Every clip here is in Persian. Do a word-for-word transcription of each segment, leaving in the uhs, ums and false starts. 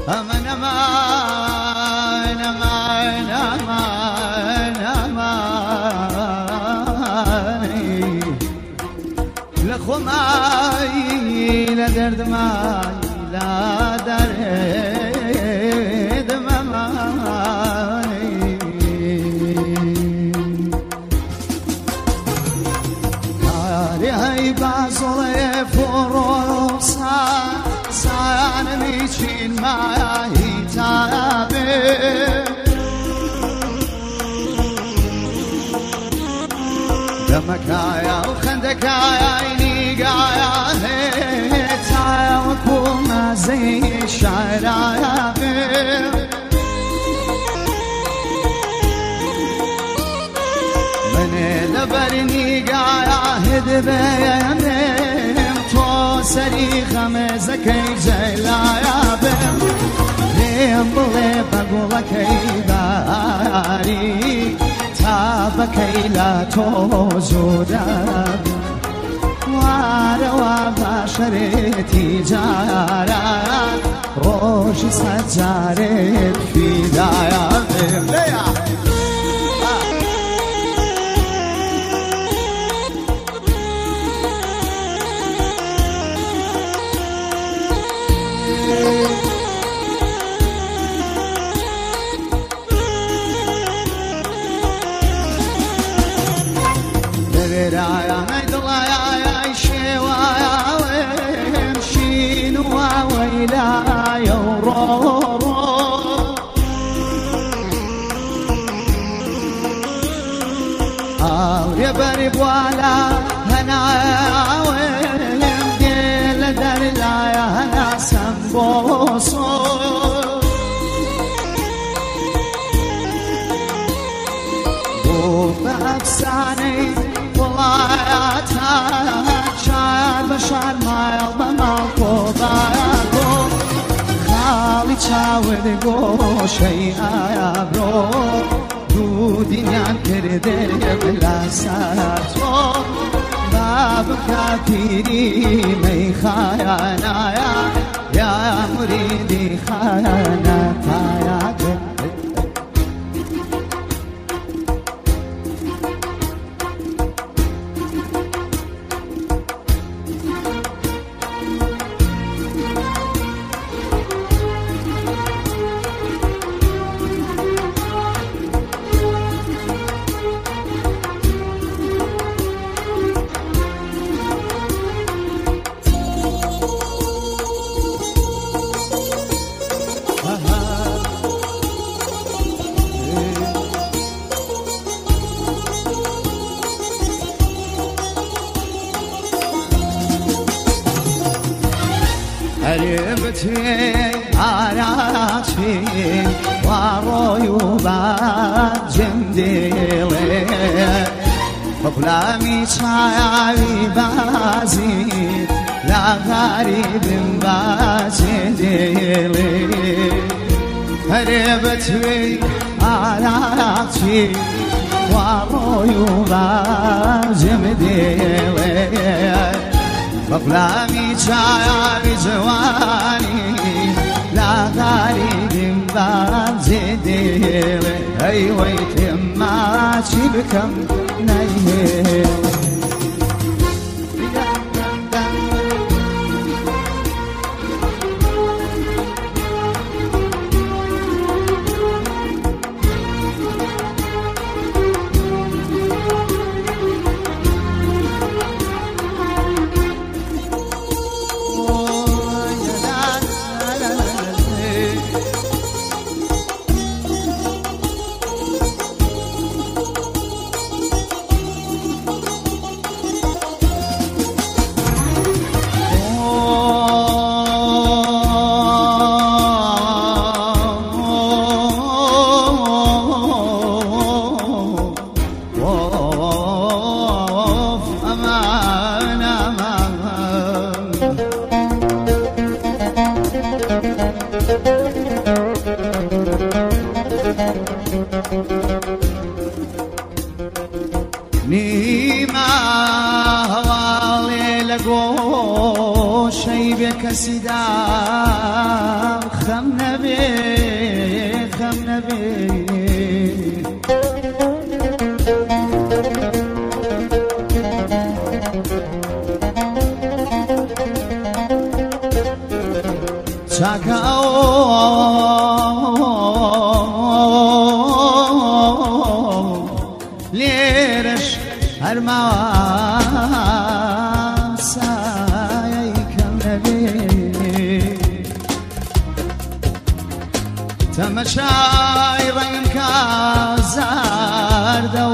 أمان أمان أمان أمان أمان لخماي لدرد ماي لا درد ماي هاري هاي بازولي فروسا سان میچین ماهی تابه دمکایا و خندکایا نیگایا تایا و کومازی شعرایا من لبر نیگایا هدبه سری خمزکی جلایا بم لیم بله بگولا کی باری تاب کی لا تو زودم وار و بشرتی جارا روش سجارت فیدایا بم لیا رايا نيدلايا يا شيوايا ومشين وويلا يورورو او يبري بوالا هنا ومديل درلايا هنا سنبوسو بأفساني والله شعر بشعر ما يلبى مالكو ضايقو خالي تشاور قوشي يا برو دودي نعم كردي بلا ساتو باب كاتيري مي خايانا يا مريدي خايانا تاياك هربتي عراتي وروي بجمديلي فقلامي شاعري بازيد لا غريب بازيديلي هربتي عراتي وروي بجمديلي فقلامي شاعري جواني لا غريب بازيديلي اي ويت ما شبكم نيل سیدم خم نبی خم نبی چاکا لیرش هر مواسای کم نبی تماشای رنگ کازار دو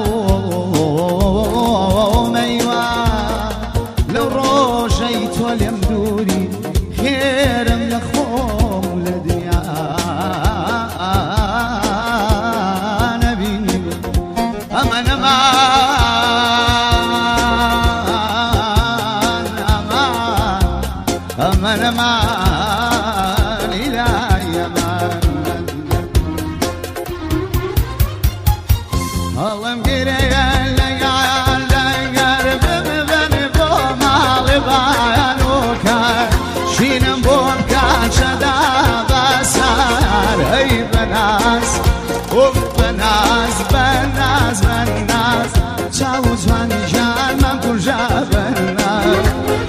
میوا لو روجی تولیم دوری خیرم لخوم لدنیا نبی امان امان امان امان الهی امان Allah'ım gireyenle gelden beni bu malı bayan ukar Şinin bum kaçada basar Ey benaz, uf benaz, benaz, benaz Çavuz van canım kurca benaz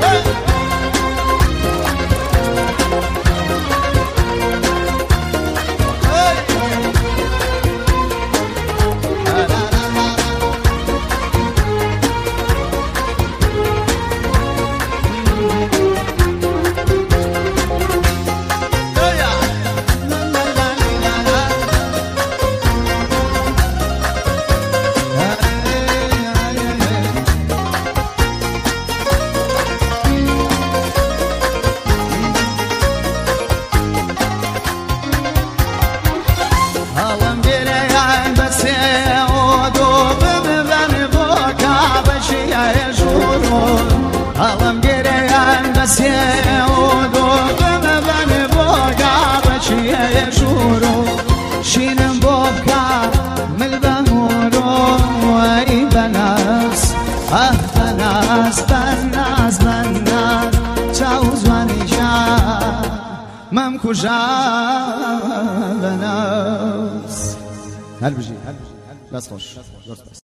Alım gireyen besiye udu Bime beni boga beçiye şuru Şinin bobka mil benuru Ey benaz Ah benaz benaz benaz Çavuz vanija Mem kuja benaz Hel biji Bas hoş